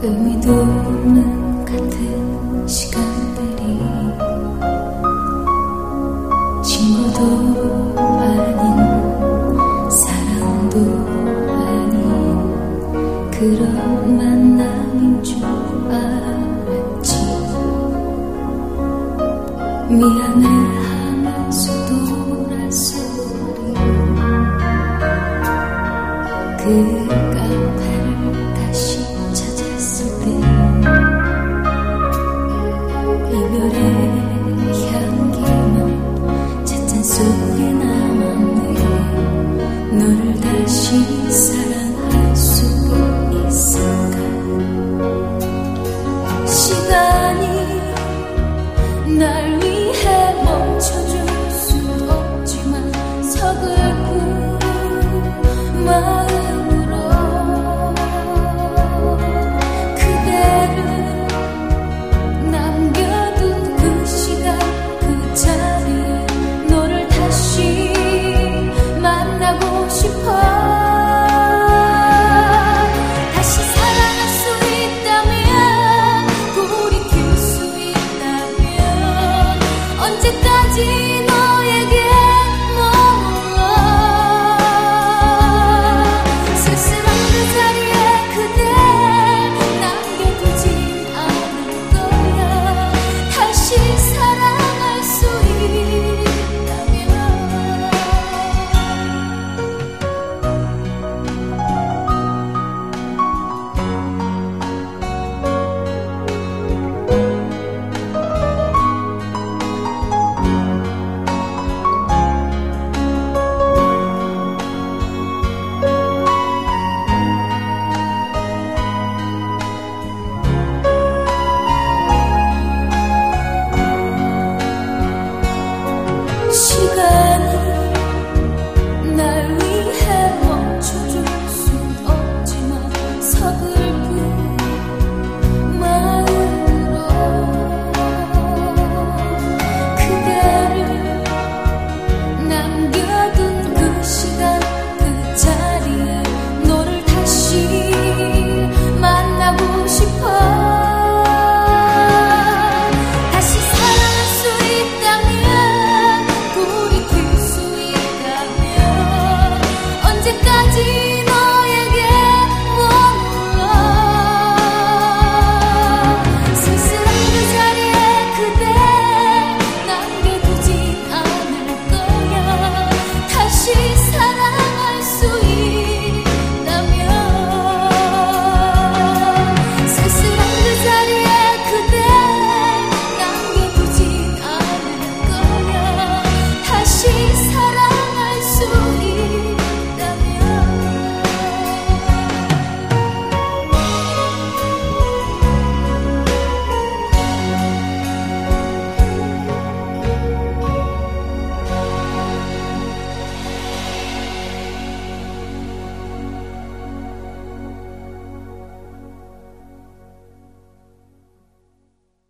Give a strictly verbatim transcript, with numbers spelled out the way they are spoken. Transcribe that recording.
의미도 없는 같은 시간들이 친구도 아닌 사랑도 아닌 그런 만남인 줄 알았지. 미안해 하면서 돌아서리 그 카페를 다시 찾았을 때 이별의 향기만 찻잔 속에 남았네. 너를 다시 사랑할 수 있을까? 시간이 날 위해 멈춰줄 수 없지만 서글픈 마음으로 그대를 남겨둔 그 시간 그 자리에 너를 다시 만나고 싶어. 다시 사랑할 수 있다면 돌이킬 수 있다면 언제까지 너에게 머물러 쓸쓸한 그 자리에 그댈 남겨두지 않을 거야. 다시 사랑할 수 있다면 시간이 날 위해 멈춰줄 순 없지만 서글픈 마음으로 그대를 남겨둔 그 시간 그 자리에 너를 다시 만나고 싶어. 다시 사랑할 수 있다면 돌이킬 수 있다면 언제까지